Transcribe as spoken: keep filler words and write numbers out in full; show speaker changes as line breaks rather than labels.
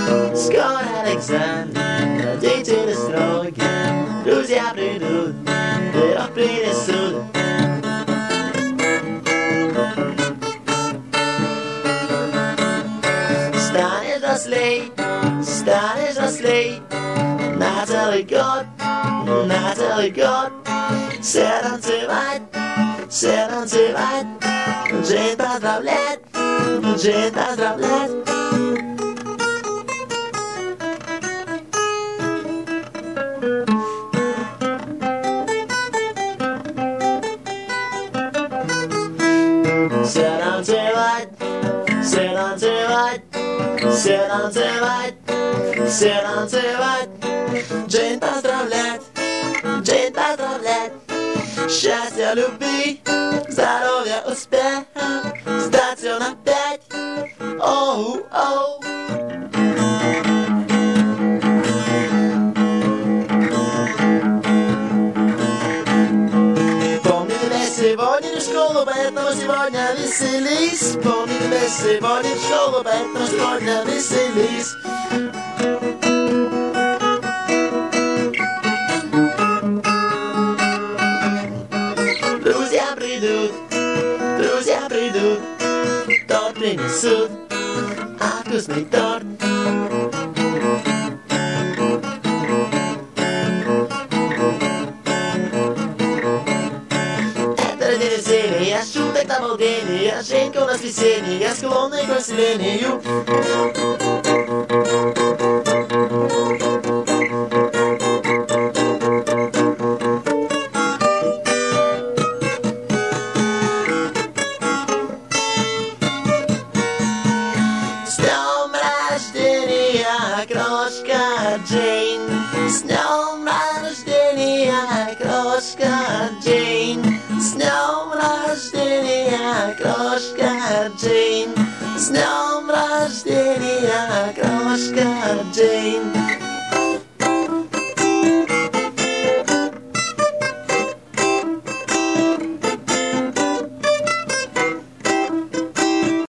Скоро Александр, дети на стройке, друзья придут, пирог принесут. Станешь взрослей, станешь взрослей, на целый год, на целый год. Все танцевать, все танцевать, жизнь поздравлять, жизнь поздравлять. Все танцевать, все танцевать, все танцевать, все танцевать, жизнь поздравлять, жизнь поздравлять. Счастья, любви, здоровья, успеха, сдать все на пять. Оу, оу. Помни тебя сегодня в школу, поэтому сегодня веселись. Помни тебя сегодня в школу, поэтому сегодня веселись. Друзья придут, друзья придут, торт принесут, а вкусный торт. Это день веселья, шуток на обалдение, Женька у нас весенняя, склонный к веселению. Крошка Джейн, с днем рождения, крошка Джейн, с днем рождения, крошка Джейн, с днем рождения, крошка Джейн.